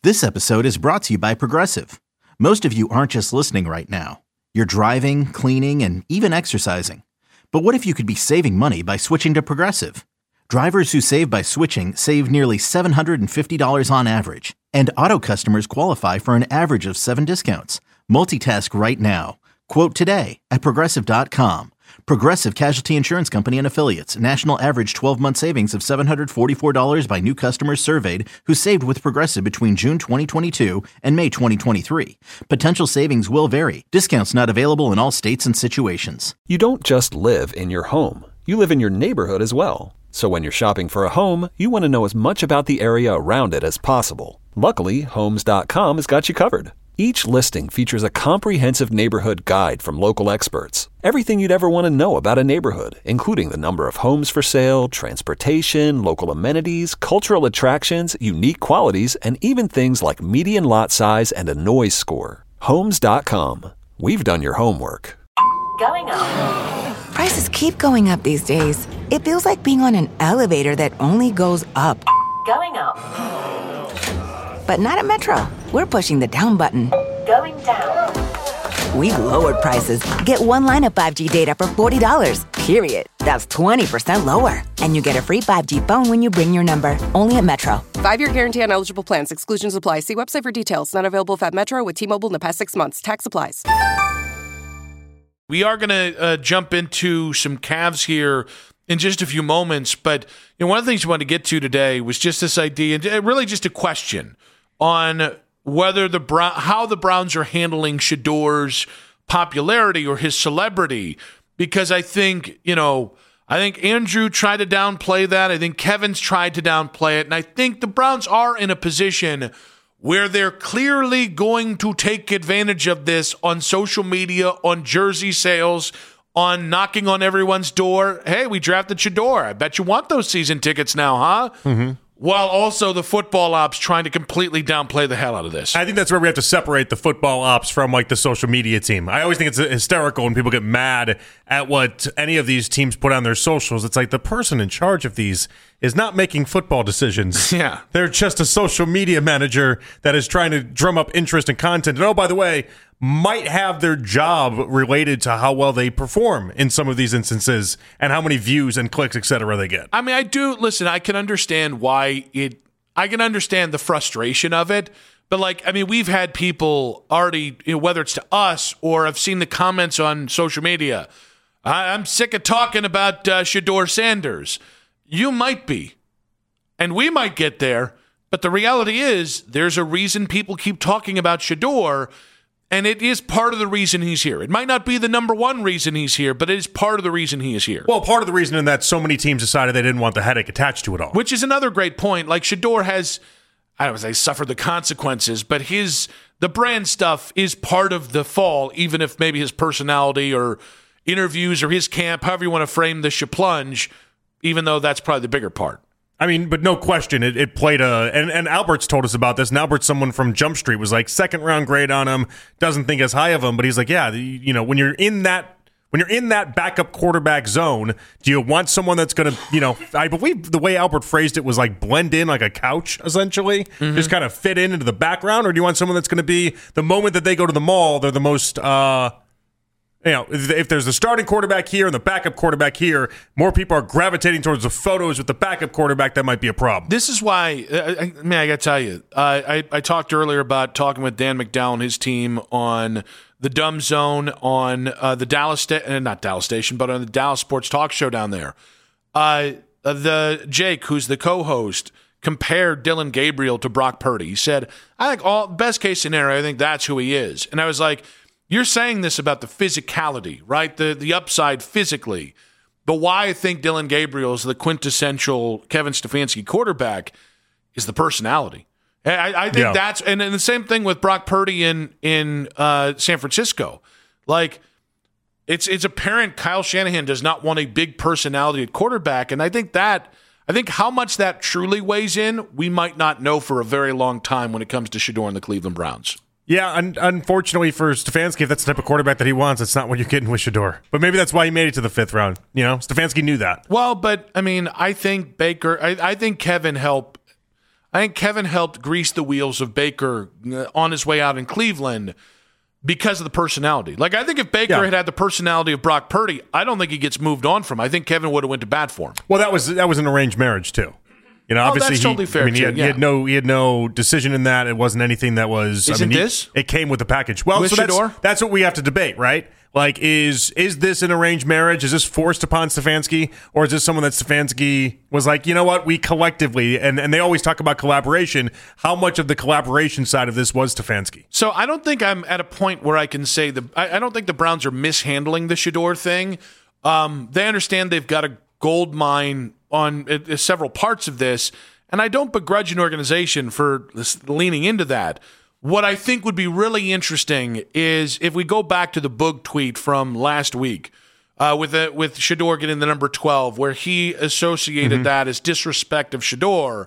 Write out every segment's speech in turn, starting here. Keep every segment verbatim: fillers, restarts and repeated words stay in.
This episode is brought to you by Progressive. Most of you aren't just listening right now. You're driving, cleaning, and even exercising. But what if you could be saving money by switching to Progressive? Drivers who save by switching save nearly seven hundred fifty dollars on average. And auto customers qualify for an average of seven discounts. Multitask right now. Quote today at Progressive dot com. Progressive Casualty Insurance Company and Affiliates. National average twelve-month savings of seven hundred forty-four dollars by new customers surveyed who saved with Progressive between June twenty twenty-two and May twenty twenty-three. Potential savings will vary. Discounts not available in all states and situations. You don't just live in your home. You live in your neighborhood as well. So when you're shopping for a home, you want to know as much about the area around it as possible. Luckily, Homes dot com has got you covered. Each listing features a comprehensive neighborhood guide from local experts. Everything you'd ever want to know about a neighborhood, including the number of homes for sale, transportation, local amenities, cultural attractions, unique qualities, and even things like median lot size and a noise score. Homes dot com. We've done your homework. Going up. Prices keep going up these days. It feels like being on an elevator that only goes up. Going up. But not at Metro. We're pushing the down button. Going down. We've lowered prices. Get one line of five G data for forty dollars, period. That's twenty percent lower. And you get a free five G phone when you bring your number. Only at Metro. Five-year guarantee on eligible plans. Exclusions apply. See website for details. Not available at Metro with T-Mobile in the past six months. Tax applies. We are going to uh, jump into some Cavs here in just a few moments. But you know, one of the things we wanted to get to today was just this idea, and really just a question on whether the Brown, how the Browns are handling Shedor's popularity or his celebrity, because I think, you know, I think Andrew tried to downplay that. I think Kevin's tried to downplay it. And I think the Browns are in a position where they're clearly going to take advantage of this on social media, on jersey sales, on knocking on everyone's door. Hey, we drafted Shedor. I bet you want those season tickets now, huh? Mm-hmm. While also the football ops trying to completely downplay the hell out of this. I think that's where we have to separate the football ops from like the social media team. I always think it's hysterical when people get mad at what any of these teams put on their socials. It's like the person in charge of these is not making football decisions. Yeah. They're just a social media manager that is trying to drum up interest and content. And oh, by the way, might have their job related to how well they perform in some of these instances and how many views and clicks, et cetera, they get. I mean, I do, listen, I can understand why it, I can understand the frustration of it, but like, I mean, we've had people already, you know, whether it's to us or I've seen the comments on social media, I, I'm sick of talking about uh, Shedor Sanders. You might be, and we might get there, but the reality is there's a reason people keep talking about Shedor. And it is part of the reason he's here. It might not be the number one reason he's here, but it is part of the reason he is here. Well, part of the reason in that so many teams decided they didn't want the headache attached to it all. Which is another great point. Like Shedor has, I don't want to say suffered the consequences, but his the brand stuff is part of the fall, even if maybe his personality or interviews or his camp, however you want to frame the Shaplunge, even though that's probably the bigger part. I mean, but no question, it, it played a, and, and Albert's told us about this, and Albert's someone from Jump Street was like, second round grade on him, doesn't think as high of him, but he's like, yeah, you know, when you're in that, when you're in that backup quarterback zone, do you want someone that's going to, you know, I believe the way Albert phrased it was like blend in like a couch, essentially, mm-hmm. just kind of fit in into the background, or do you want someone that's going to be, the moment that they go to the mall, they're the most, uh, you know, if, if there's the starting quarterback here and the backup quarterback here, more people are gravitating towards the photos with the backup quarterback. That might be a problem. This is why, I, I mean, I got to tell you, uh, I, I talked earlier about talking with Dan McDowell and his team on the Dumb Zone on uh, the Dallas, sta- uh, not Dallas Station, but on the Dallas Sports Talk Show down there. Uh, the Jake, who's the co-host, compared Dylan Gabriel to Brock Purdy. He said, I think all best case scenario, I think that's who he is. And I was like, you're saying this about the physicality, right? The the upside physically. But why I think Dylan Gabriel is the quintessential Kevin Stefanski quarterback is the personality. I, I think yeah. that's, and, and the same thing with Brock Purdy in in uh, San Francisco. Like, it's it's apparent Kyle Shanahan does not want a big personality at quarterback, and I think that I think how much that truly weighs in, we might not know for a very long time when it comes to Shedor and the Cleveland Browns. Yeah, un- unfortunately for Stefanski, if that's the type of quarterback that he wants, it's not what you're getting with Shedor. But maybe that's why he made it to the fifth round. You know, Stefanski knew that. Well, but, I mean, I think Baker, I, I think Kevin helped. I think Kevin helped grease the wheels of Baker on his way out in Cleveland because of the personality. Like, I think if Baker Yeah. had had the personality of Brock Purdy, I don't think he gets moved on from. I think Kevin would have went to bat for him. Well, that was that was an arranged marriage too. You know, obviously, that's he, totally fair, I mean, he too, had, yeah. he had no he had no decision in that. It wasn't anything that was. Isn't I mean, he- this? it came with the package. Well, With so that's, Shedeur? that's what we have to debate, right? Like, is is this an arranged marriage? Is this forced upon Stefanski, or is this someone that Stefanski was like, you know what, we collectively, and, and they always talk about collaboration. How much of the collaboration side of this was Stefanski? So I don't think I'm at a point where I can say the. I, I don't think the Browns are mishandling the Shedeur thing. Um, they understand they've got a gold mine on uh, several parts of this, and I don't begrudge an organization for this, leaning into that. What I think would be really interesting is if we go back to the Boog tweet from last week uh, with the, with Shedeur getting the number twelve, where he associated mm-hmm. that as disrespect of Shedeur.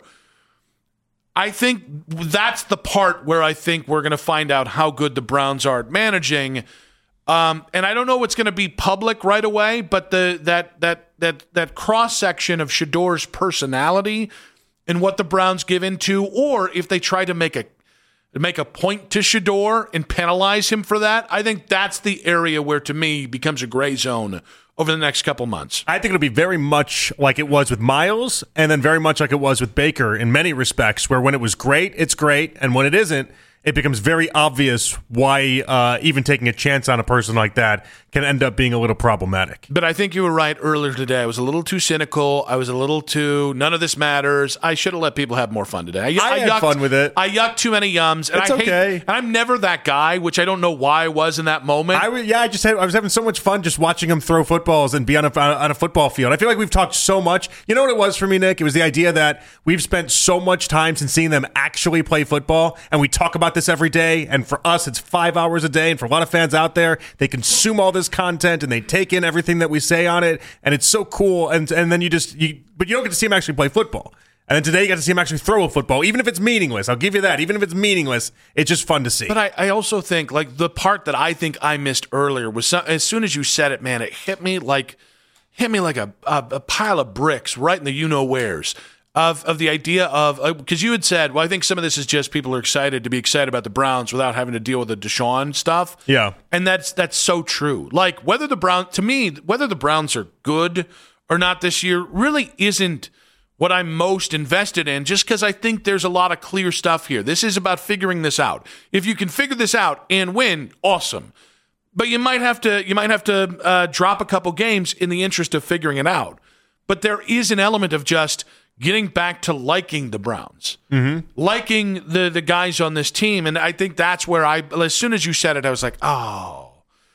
I think that's the part where I think we're going to find out how good the Browns are at managing. Um, and I don't know what's going to be public right away, but the that that that that cross section of Shedeur's personality and what the Browns give into, or if they try to make a make a point to Shedeur and penalize him for that, I think that's the area where, to me, becomes a gray zone over the next couple months. I think it'll be very much like it was with Miles, and then very much like it was with Baker in many respects, where when it was great, it's great, and when it isn't, it becomes very obvious why uh, even taking a chance on a person like that can end up being a little problematic. But I think you were right earlier today. I was a little too cynical. I was a little too, none of this matters. I should have let people have more fun today. I, I, I had yucked, fun with it. I yucked too many yums. And it's I hate, okay. And I'm never that guy, which I don't know why I was in that moment. I was, yeah, I just had, I was having so much fun just watching him throw footballs and be on a, on a football field. I feel like we've talked so much. You know what it was for me, Nick? It was the idea that we've spent so much time since seeing them actually play football, and we talk about this every day. And for us, it's five hours a day. And for a lot of fans out there, they consume all this content and they take in everything that we say on it. And it's so cool. And and then you just, you, but you don't get to see him actually play football. And then today you got to see him actually throw a football, even if it's meaningless. I'll give you that. Even if it's meaningless, it's just fun to see. But I, I also think, like, the part that I think I missed earlier was some, as soon as you said it, man, it hit me like hit me like a, a, a pile of bricks right in the you-know-wheres. Of of the idea of, because uh, you had said, well, I think some of this is just people are excited to be excited about the Browns without having to deal with the Deshaun stuff. Yeah. And that's that's so true. Like, whether the Browns, to me, whether the Browns are good or not this year really isn't what I'm most invested in, just because I think there's a lot of clear stuff here. This is about figuring this out. If you can figure this out and win, awesome. But you might have to you might have to uh, drop a couple games in the interest of figuring it out. But there is an element of just getting back to liking the Browns, mm-hmm. liking the the guys on this team. And I think that's where I, as soon as you said it, I was like, oh,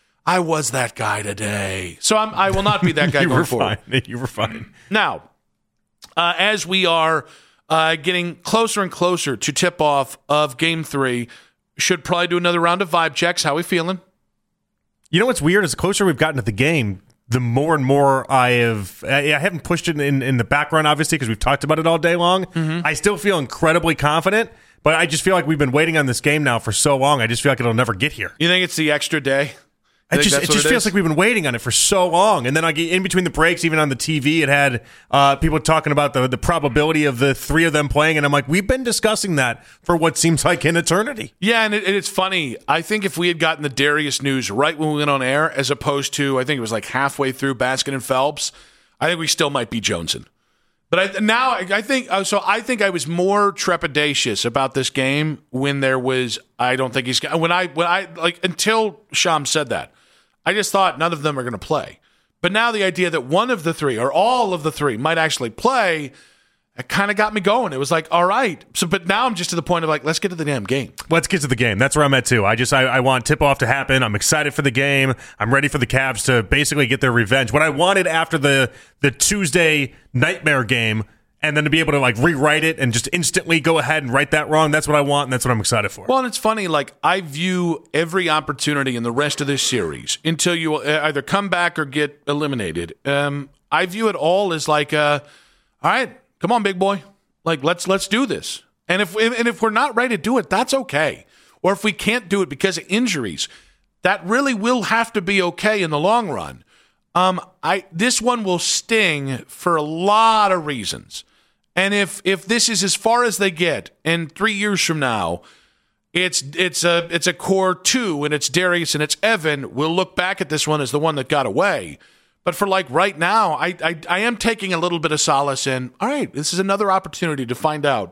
I was that guy today. So I'm, I will not be that guy you going were forward. Fine. You were fine. Now, uh, as we are uh, getting closer and closer to tip-off of Game three, should probably do another round of vibe checks. How we feeling? You know what's weird? As the closer we've gotten to the game, the more and more I have, I haven't pushed it in, in the background, obviously, because we've talked about it all day long. Mm-hmm. I still feel incredibly confident, but I just feel like we've been waiting on this game now for so long. I just feel like it'll never get here. You think it's the extra day? It just, it just it feels like we've been waiting on it for so long. And then I get in between the breaks, even on the T V, it had uh, people talking about the, the probability of the three of them playing. And I'm like, we've been discussing that for what seems like an eternity. Yeah, and, it, and it's funny. I think if we had gotten the Darius news right when we went on air, as opposed to, I think it was like halfway through Baskin and Phelps, I think we still might be jonesing. But I, now I think, so I think I was more trepidatious about this game when there was, I don't think he's, when I, when I, like, until Sham said that. I just thought none of them are going to play. But now the idea that one of the three or all of the three might actually play, it kind of got me going. It was like, all right. So, but now I'm just to the point of like, let's get to the damn game. Let's get to the game. That's where I'm at too. I just, I, I want tip-off to happen. I'm excited for the game. I'm ready for the Cavs to basically get their revenge. What I wanted after the the Tuesday nightmare game, and then to be able to like rewrite it and just instantly go ahead and right that wrong. That's what I want, and that's what I'm excited for. Well, and it's funny, like I view every opportunity in the rest of this series until you either come back or get eliminated. Um, I view it all as like, uh, all right, come on, big boy, like let's let's do this. And if and if we're not ready to do it, that's okay. Or if we can't do it because of injuries, that really will have to be okay in the long run. Um, I this one will sting for a lot of reasons. And if if this is as far as they get, and three years from now, it's it's a it's a core two, and it's Darius and it's Evan, we'll look back at this one as the one that got away. But for like right now, I I, I am taking a little bit of solace in, all right, this is another opportunity to find out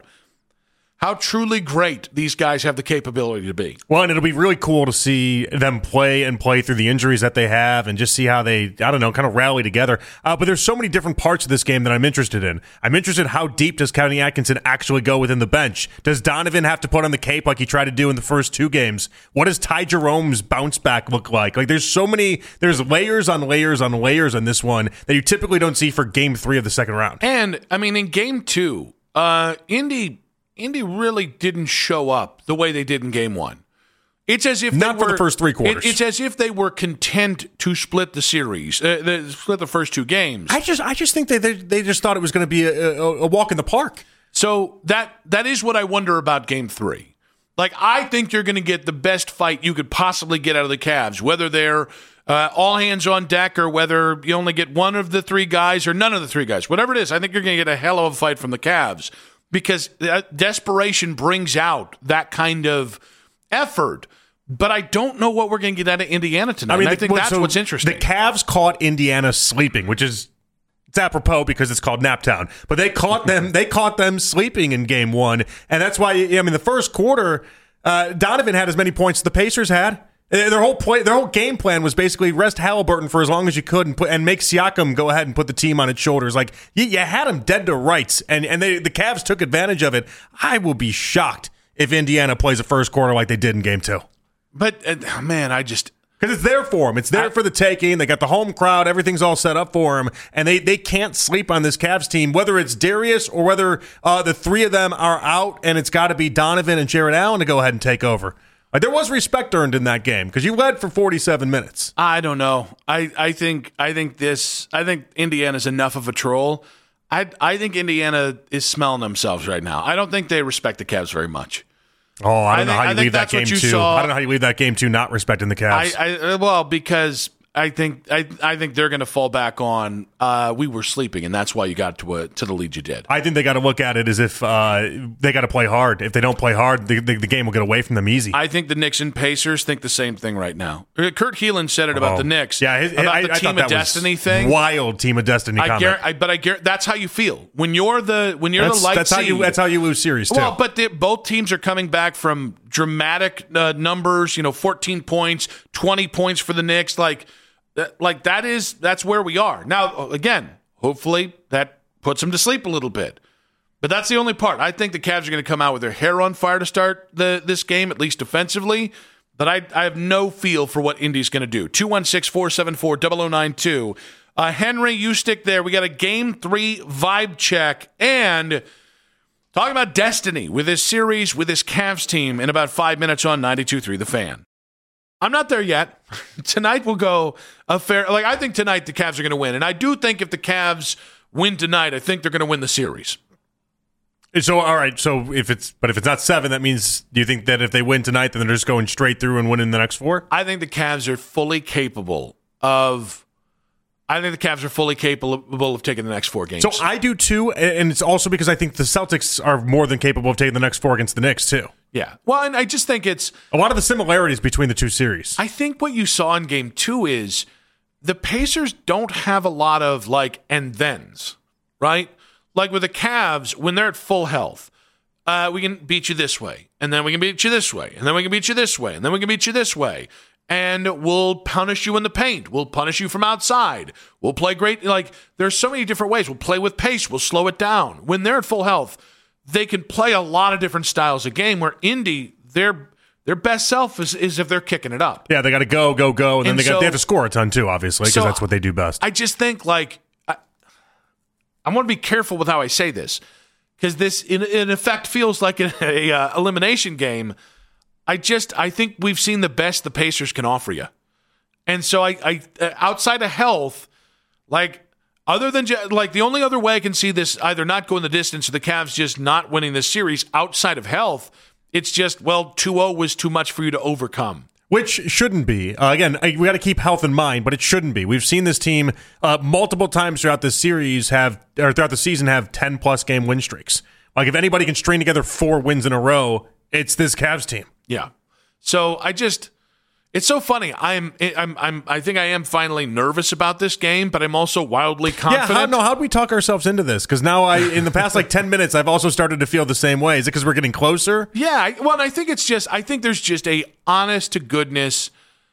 how truly great these guys have the capability to be. Well, and it'll be really cool to see them play and play through the injuries that they have and just see how they, I don't know, kind of rally together. Uh, but there's so many different parts of this game that I'm interested in. I'm interested in how deep does Kenny Atkinson actually go within the bench? Does Donovan have to put on the cape like he tried to do in the first two games? What does Ty Jerome's bounce back look like? Like there's so many, there's layers on layers on layers on this one that you typically don't see for game three of the second round. And, I mean, in game two, uh, Indy... Indy really didn't show up the way they did in game one. It's as if not they were, for the first three quarters. It, it's as if they were content to split the series, uh, the, split the first two games. I just, I just think they, they, they just thought it was going to be a, a, a walk in the park. So that that is what I wonder about game three. Like I think you're going to get the best fight you could possibly get out of the Cavs, whether they're uh, all hands on deck or whether you only get one of the three guys or none of the three guys. Whatever it is, I think you're going to get a hell of a fight from the Cavs. Because desperation brings out that kind of effort. But I don't know what we're going to get out of Indiana tonight. I mean, I think well, that's so what's interesting. The Cavs caught Indiana sleeping, which is it's apropos because it's called Naptown. But they caught them. They caught them sleeping in game one, and that's why. I mean, the first quarter, uh, Donovan had as many points as the Pacers had. Their whole play, their whole game plan was basically rest Halliburton for as long as you could and put and make Siakam go ahead and put the team on its shoulders. Like you, you had them dead to rights, and and they, the Cavs took advantage of it. I will be shocked if Indiana plays a first quarter like they did in game two. But uh, man, I just because it's there for them. It's there I, for the taking. They got the home crowd. Everything's all set up for them, and they they can't sleep on this Cavs team. Whether it's Darius or whether uh, the three of them are out, and it's got to be Donovan and Jarrett Allen to go ahead and take over. Like, there was respect earned in that game because you led for forty-seven minutes. I don't know. I, I think I think this. I think Indiana's enough of a troll. I I think Indiana is smelling themselves right now. I don't think they respect the Cavs very much. Oh, I don't I know think, how you leave that game two. Saw. I don't know how you leave that game two not respecting the Cavs. I, I well because. I think I I think they're going to fall back on uh, we were sleeping, and that's why you got to a, to the lead you did. I think they got to look at it as if uh, they got to play hard. If they don't play hard, the, the, the game will get away from them easy. I think the Knicks and Pacers think the same thing right now. Kurt Helin said it about oh. the Knicks. Yeah, his, about I, the I Team of Destiny thing. Wild Team of Destiny. I comment. I, but I guarantee that's how you feel when you're the when you're that's, the light that's seed. How you, that's how you lose series too. Well, but the, both teams are coming back from dramatic uh, numbers. You know, fourteen points, twenty points for the Knicks. Like. That, like that is that's where we are now. Again, hopefully that puts them to sleep a little bit, but that's the only part. I think the Cavs are going to come out with their hair on fire to start the this game, at least defensively. But I I have no feel for what Indy's going to do. two one six, four seven four, zero zero nine two. Uh, Henry, you stick there. We got a game three vibe check and talking about destiny with this series with this Cavs team in about five minutes on ninety-two point three The Fan. I'm not there yet. Tonight will go a fair. Like I think tonight the Cavs are going to win, and I do think if the Cavs win tonight, I think they're going to win the series. So all right. So if it's but if it's not seven, that means do you think that if they win tonight, then they're just going straight through and winning the next four? I think the Cavs are fully capable of. I think the Cavs are fully capable of taking the next four games. So I do too, and it's also because I think the Celtics are more than capable of taking the next four against the Knicks too. Yeah. Well, and I just think it's a lot of the similarities between the two series. I think what you saw in game two is the Pacers don't have a lot of like and thens, right? Like with the Cavs, when they're at full health, uh, we can beat you this way, and then we can beat you this way, and then we can beat you this way, and then we can beat you this way. And we'll punish you in the paint. We'll punish you from outside. We'll play great. Like, there's so many different ways. We'll play with pace. We'll slow it down. When they're at full health, they can play a lot of different styles of game where Indy, their their best self is, is if they're kicking it up. Yeah, they got to go, go, go. And, and then they, so, got, they have to score a ton too, obviously, because so that's what they do best. I just think, like, I, I want to be careful with how I say this because this, in, in effect, feels like a, a uh, elimination game. I just I think we've seen the best the Pacers can offer you, and so I, I uh, outside of health, like other than like the only other way I can see this either not going the distance or the Cavs just not winning this series outside of health, it's just well two oh was too much for you to overcome. Which shouldn't be. Uh, again, I, we got to keep health in mind, but it shouldn't be. We've seen this team uh, multiple times throughout the series have, or throughout the season, have ten plus game win streaks. Like if anybody can string together four wins in a row, it's this Cavs team. Yeah. So I just, it's so funny. I'm, I'm, I'm, I think I am finally nervous about this game, but I'm also wildly confident. Yeah. How, no, how do we talk ourselves into this? Because now I, in the past like ten minutes, I've also started to feel the same way. Is it because we're getting closer? Yeah. I, well, I think it's just, I think there's just a honest to goodness.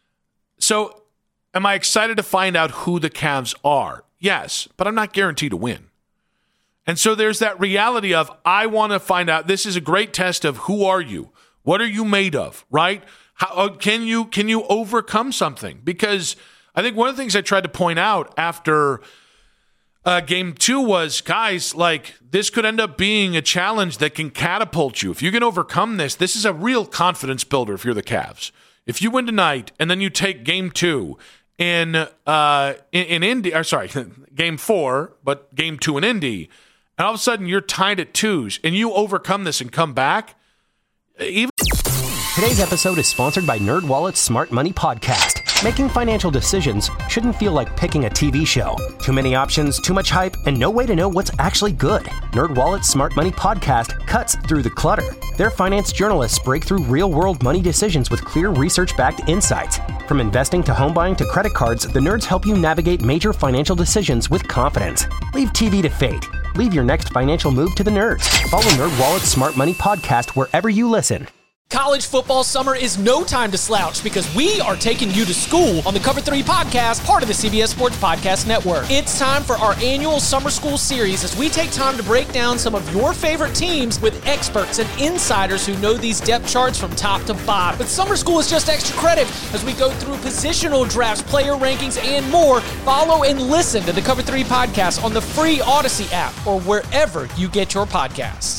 So am I excited to find out who the Cavs are? Yes, but I'm not guaranteed to win. And so there's that reality of, I want to find out, this is a great test of who are you? What are you made of, right? How can you can you overcome something? Because I think one of the things I tried to point out after uh, game two was, guys, like this could end up being a challenge that can catapult you. If you can overcome this, this is a real confidence builder if you're the Cavs. If you win tonight and then you take game two in uh, in, in Indy, or sorry, game four, but game two in Indy, and all of a sudden you're tied at twos and you overcome this and come back, even. Today's episode is sponsored by NerdWallet's Smart Money Podcast. Making financial decisions shouldn't feel like picking a T V show. Too many options, too much hype, and no way to know what's actually good. NerdWallet's Smart Money Podcast cuts through the clutter. Their finance journalists break through real-world money decisions with clear research-backed insights. From investing to home buying to credit cards, the nerds help you navigate major financial decisions with confidence. Leave T V to fate. Leave your next financial move to the nerds. Follow NerdWallet's Smart Money Podcast wherever you listen. College football summer is no time to slouch because we are taking you to school on the Cover three podcast, part of the C B S Sports Podcast Network. It's time for our annual summer school series as we take time to break down some of your favorite teams with experts and insiders who know these depth charts from top to bottom. But summer school is just extra credit as we go through positional drafts, player rankings, and more. Follow and listen to the Cover three podcast on the free Odyssey app or wherever you get your podcasts.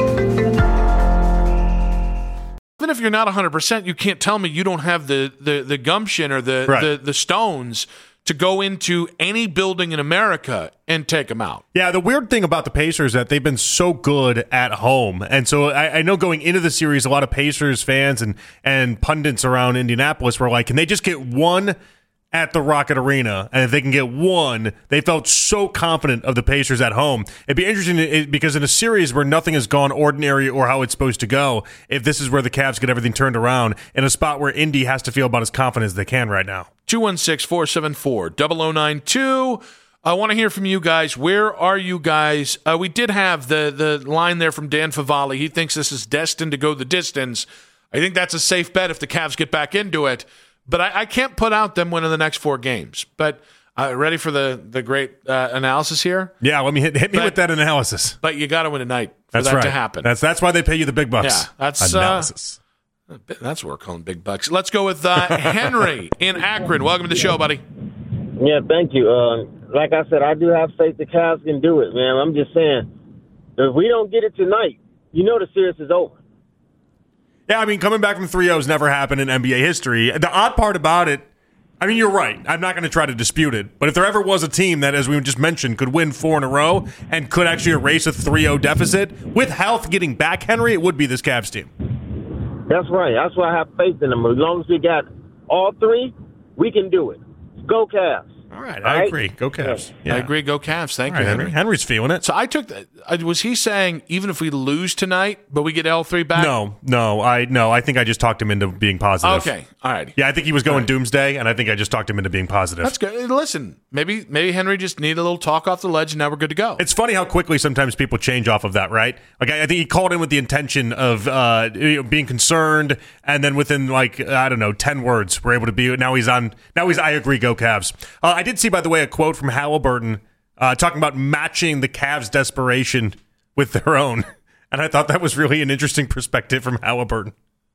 Even if you're not one hundred percent, you can't tell me you don't have the the, the gumption or the, right. the the stones to go into any building in America and take them out. Yeah, the weird thing about the Pacers is that they've been so good at home. And so I, I know going into the series, a lot of Pacers fans and, and pundits around Indianapolis were like, can they just get one at the Rocket Arena? And if they can get one, they felt so confident of the Pacers at home. It'd be interesting to, because in a series where nothing has gone ordinary or how it's supposed to go, if this is where the Cavs get everything turned around, in a spot where Indy has to feel about as confident as they can right now. two one six, four seven four, zero zero nine two. I want to hear from you guys. Where are you guys? Uh, we did have the, the line there from Dan Favale. He thinks this is destined to go the distance. I think that's a safe bet if the Cavs get back into it. But I, I can't put out them winning the next four games. But uh, ready for the the great uh, analysis here? Yeah, let me hit, hit me but, with that analysis. But you got to win tonight for that's that right. to happen. That's that's why they pay you the big bucks. Yeah, that's analysis. Uh, that's what we're calling big bucks. Let's go with uh, Henry in Akron. Welcome to the show, buddy. Yeah, thank you. Uh, like I said, I do have faith the Cavs can do it, man. I'm just saying, if we don't get it tonight, you know the series is over. Yeah, I mean, coming back from three oh has never happened in N B A history. The odd part about it, I mean, you're right. I'm not going to try to dispute it. But if there ever was a team that, as we just mentioned, could win four in a row and could actually erase a three oh deficit, with health getting back, Henry, it would be this Cavs team. That's right. That's why I have faith in them. As long as we got all three, we can do it. Go Cavs. All right, I right? agree. Go Cavs. Yeah. I agree. Go Cavs. Thank All you, right, Henry. Henry. Henry's feeling it. So I took that. Was he saying even if we lose tonight, but we get L three back? No, no, I no. I think I just talked him into being positive. Okay, all right. Yeah, I think he was going right. doomsday, and I think I just talked him into being positive. That's good. Listen, maybe maybe Henry just needed a little talk off the ledge, and now we're good to go. It's funny how quickly sometimes people change off of that, right? Like I, I think he called in with the intention of uh, being concerned, and then within like I don't know ten words, we're able to be. Now he's on. Now he's I agree. Go Cavs. Uh, I did see, by the way, a quote from Halliburton uh, talking about matching the Cavs' desperation with their own. And I thought that was really an interesting perspective from Halliburton.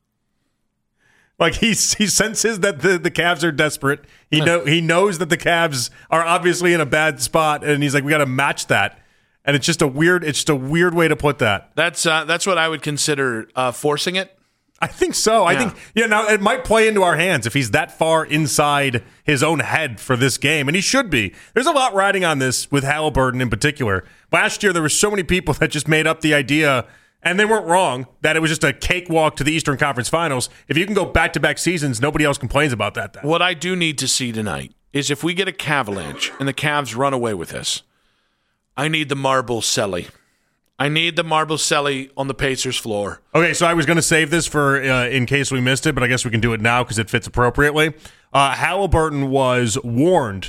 Like he he senses that the, the Cavs are desperate. He know he knows that the Cavs are obviously in a bad spot, and he's like, we got to match that. And it's just a weird it's just a weird way to put that. That's uh, that's what I would consider uh, forcing it. I think so. I yeah. think yeah. Now it might play into our hands if he's that far inside his own head for this game, and he should be. There's a lot riding on this with Halliburton in particular. Last year there were so many people that just made up the idea And they weren't wrong that it was just a cakewalk to the Eastern Conference Finals. If you can go back-to-back seasons, nobody else complains about that then. What I do need to see tonight is if we get a Cavalanche and the Cavs run away with this, I need the marble celly. I need the marble celly on the Pacers floor. Okay, so I was going to save this for uh, in case we missed it, but I guess we can do it now because it fits appropriately. Uh, Halliburton was warned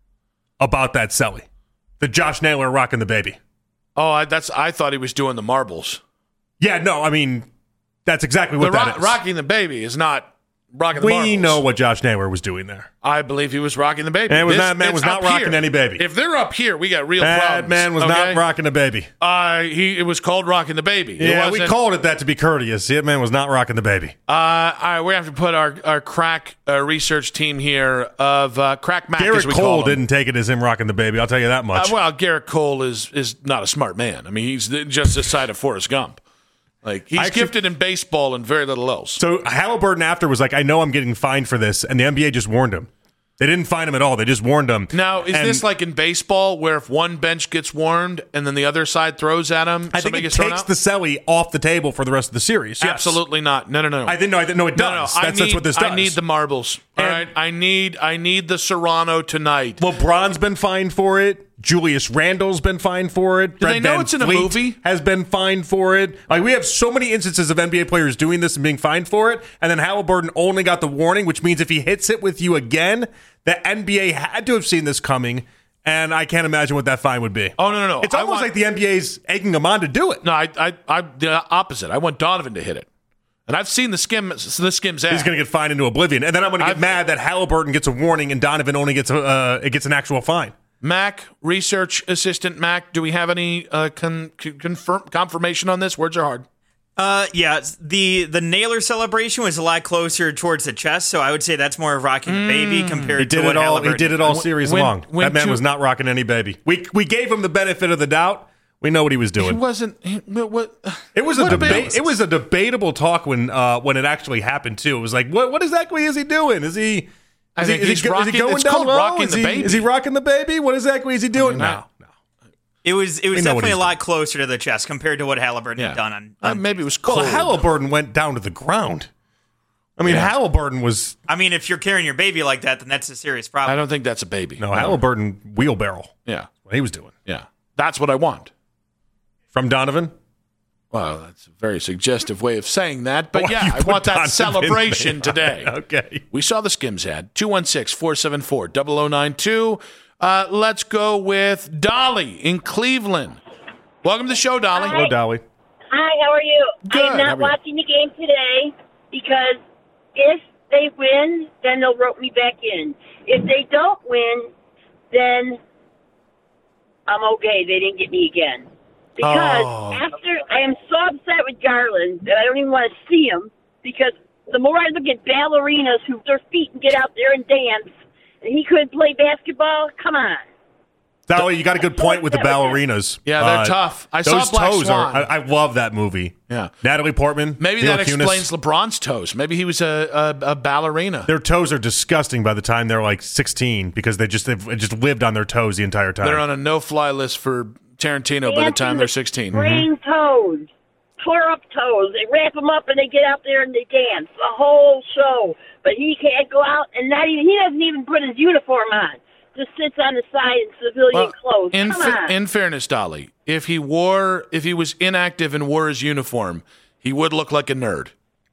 about that celly. The Josh Naylor rocking the baby. Oh, I, that's. I thought he was doing the marbles. Yeah, no, I mean, that's exactly what the that ro- is. Rocking the baby is not rocking the we marbles. We know what Josh Naylor was doing there. I believe he was rocking the baby. Man was this, not, man was not rocking here. any baby. If they're up here, we got real that problems. That man was okay? not rocking a baby. Uh, he it was called rocking the baby. Yeah, we called it that to be courteous. That man was not rocking the baby. Uh, all right, we have to put our our crack uh, research team here of uh, Crack Mac. Garrett as we Cole call him. didn't take it as him rocking the baby. I'll tell you that much. Uh, well, Garrett Cole is is not a smart man. I mean, he's just the side of Forrest Gump. Like he's Actually, gifted in baseball and very little else. So Halliburton after was like, I know I'm getting fined for this, and the N B A just warned him. They didn't fine him at all. They just warned him. Now, is and this like in baseball where if one bench gets warned and then the other side throws at him, I think it gets takes the celly off the table for the rest of the series. Yes. Absolutely not. No, no, no. I think no, I think, no, it does. No, no, that's, I that's need, what this does. I need the marbles. All and right, I need I need the Serrano tonight. LeBron's been fined for it. Julius Randle's been fined for it. Do Fred they know Van it's in a Fleet movie? Has been fined for it. Like we have so many instances of N B A players doing this and being fined for it, and then Halliburton only got the warning, which means if he hits it with you again, the N B A had to have seen this coming, and I can't imagine what that fine would be. Oh no, no, no! It's I almost want, like the N B A's egging him on to do it. No, I, I, I, the opposite. I want Donovan to hit it, and I've seen the skim, the skims. He's going to get fined into oblivion, and then I'm going to get I've, mad that Halliburton gets a warning and Donovan only gets a uh, it gets an actual fine. Mac, research assistant Mac, do we have any uh, con- confirm confirmation on this? Words are hard. Uh, yeah, the the Naylor celebration was a lot closer towards the chest, so I would say that's more of rocking the baby compared he did to it all. Halliburton. He did it all series when, long. When that man to, was not rocking any baby. We we gave him the benefit of the doubt. We know what he was doing. He wasn't. He, what? It was a debate. It was a debatable talk when uh, when it actually happened too. It was like, what what exactly is he doing? Is he? I is think he, he's is he, rocking, is he going it's down called low? rocking is the he, baby. Is he rocking the baby? What exactly is he doing? No, no. It was it was definitely a lot doing. closer to the chest compared to what Halliburton yeah. had done on. Uh, on maybe it was cold. Well, Halliburton went down to the ground. I mean, yeah. Halliburton was. I mean, if you're carrying your baby like that, then that's a serious problem. I don't think that's a baby. No, no. Halliburton wheelbarrow. Yeah, what he was doing. Yeah, that's what I want from Donovan. Well, that's a very suggestive way of saying that, but well, yeah, I want that celebration today. Okay. We saw the Skims ad, two one six, four seven four, zero zero nine two. Uh, let's go with Dolly in Cleveland. Welcome to the show, Dolly. Hi. Hello, Dolly. Hi, how are you? Good. I'm not watching the game today because if they win, then they'll rope me back in. If they don't win, then I'm okay. They didn't get me again. Because oh. after I am so upset with Garland that I don't even want to see him because the more I look at ballerinas who their feet and get out there and dance and he couldn't play basketball, come on. Dolly, you got a good point with the ballerinas. Yeah, they're uh, tough. I those saw Black toes Swan. Are, I, I love that movie. Yeah, Natalie Portman. Maybe Mila that Kunis. explains LeBron's toes. Maybe he was a, a, a ballerina. Their toes are disgusting by the time they're like sixteen because they just they've just lived on their toes the entire time. They're on a no-fly list for Tarantino by the time they're sixteen. Brain toes, clear up toes. They wrap them up and they get out there and they dance the whole show. But he can't go out and not even he doesn't even put his uniform on. Just sits on the side in civilian well, clothes. In, Come fa- on. in fairness, Dolly, if he wore if he was inactive and wore his uniform, he would look like a nerd.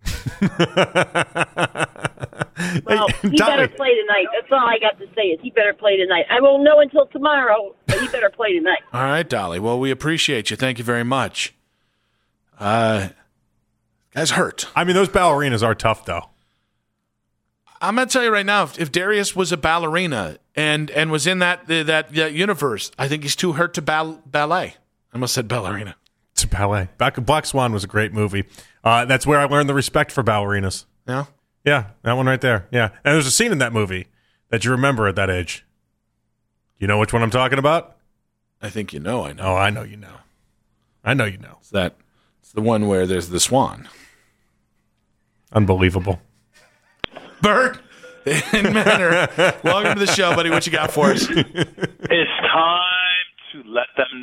Well, he better play tonight. That's all I got to say is he better play tonight. I won't know until tomorrow, but he better play tonight. All right, Dolly. Well, we appreciate you. Thank you very much. Uh, guy's hurt. I mean, those ballerinas are tough, though. I'm going to tell you right now, if, if Darius was a ballerina and, and was in that, that that universe, I think he's too hurt to ball, ballet. I almost said ballerina. To ballet. Back, Black Swan was a great movie. Uh, that's where I learned the respect for ballerinas. Yeah? Yeah, that one right there. Yeah. And there's a scene in that movie that you remember at that age. You know which one I'm talking about? I think you know I know. Oh, I know you know. I know you know. It's that. It's the one where there's the swan. Unbelievable. Bert and Manor, welcome to the show, buddy. What you got for us? It's time to let them know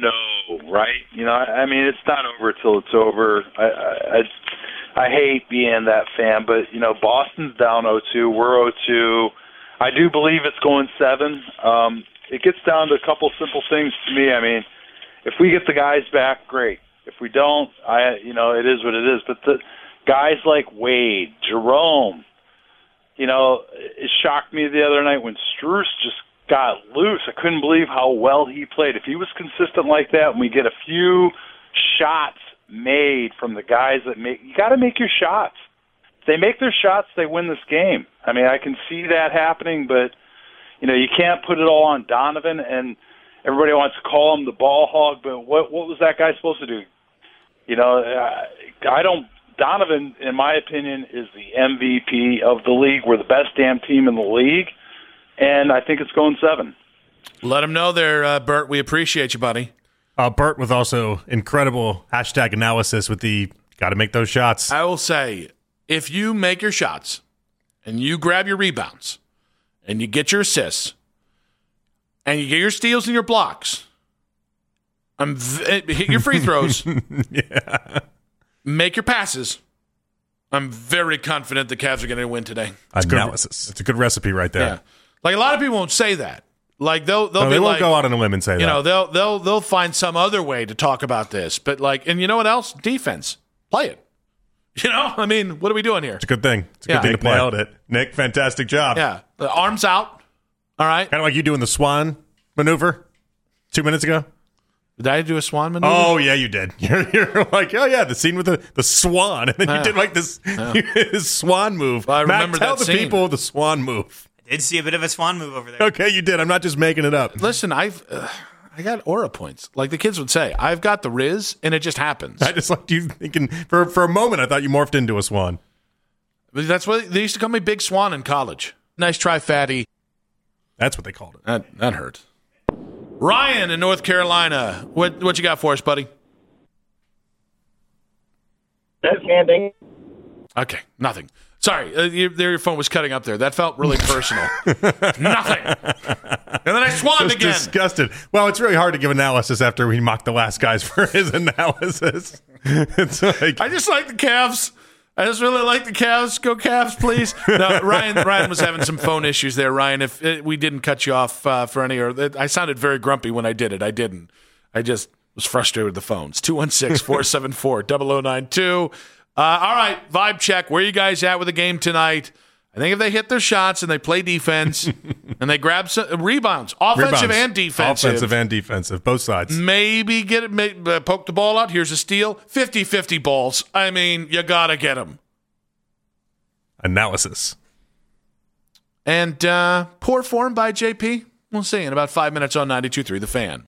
right? You know, I, I mean, it's not over till it's over. I, I, I I hate being that fan, but, you know, Boston's down oh two. We're oh two. I do believe it's going seven. Um, it gets down to a couple simple things to me. I mean, if we get the guys back, great. If we don't, I, you know, it is what it is. But the guys like Wade, Jerome, you know, it shocked me the other night when Strus just got loose. I couldn't believe how well he played. If he was consistent like that, and we get a few shots made from the guys that make, you got to make your shots. If they make their shots, they win this game. I mean, I can see that happening, but, you know, you can't put it all on Donovan, and everybody wants to call him the ball hog, but what what was that guy supposed to do? You know, I don't, Donovan, in my opinion, is the M V P of the league. We're the best damn team in the league, and I think it's going seven. Let him know there, uh, Bert. We appreciate you, buddy. Uh, Bert with also incredible hashtag analysis with the got to make those shots. I will say, if you make your shots and you grab your rebounds and you get your assists and you get your steals and your blocks, I'm v- hit your free throws, yeah. make your passes, I'm very confident the Cavs are going to win today. Analysis. It's a good recipe right there. Yeah. Like, a lot of people won't say that. Like, they'll they'll no, be they won't like, go out on a limb and say you that. know, they'll they'll they'll find some other way to talk about this. But like, and you know what else? Defense. Play it. You know, I mean, what are we doing here? It's a good thing. It's a Yeah. good thing Nick to play. nailed it. Nick, fantastic job. Yeah. The arms out. All right. Kind of like you doing the swan maneuver two minutes ago. Did I do a swan maneuver? Oh, yeah, you did. You're, you're like, oh, yeah, the scene with the, the swan. And then Yeah. you did like this, Yeah. this swan move. Well, I Matt, remember tell that the scene. people the swan move. I did see a bit of a swan move over there. Okay, you did. I'm not just making it up. Listen, I've uh, I got aura points. Like the kids would say, I've got the Riz, and it just happens. I just like you thinking, for, for a moment, I thought you morphed into a swan. But that's what they used to call me Big Swan in college. Nice try, fatty. That's what they called it. That, that hurt. Ryan in North Carolina. What what you got for us, buddy? That's handing. Okay, nothing. Sorry, uh, you, there your phone was cutting up there. That felt really personal. Nothing. And then I swanned Just again. disgusted. Well, it's really hard to give analysis after we mocked the last guys for his analysis. It's like, I just like the Cavs. I just really like the Cavs. Go Cavs, please. No, Ryan. Ryan was having some phone issues there. Ryan, if it, we didn't cut you off uh, for any, or I sounded very grumpy when I did it. I didn't. I just was frustrated with the phones. two one six, four seven four, zero zero nine two. Uh, all right, vibe check. Where are you guys at with the game tonight? I think if they hit their shots and they play defense and they grab some rebounds, offensive rebounds. and defensive, Offensive and defensive, both sides. maybe get it, may, uh, poke the ball out. Here's a steal. fifty-fifty balls. I mean, you got to get them. Analysis. And uh, poor form by J P. We'll see in about five minutes on ninety-two point three The Fan.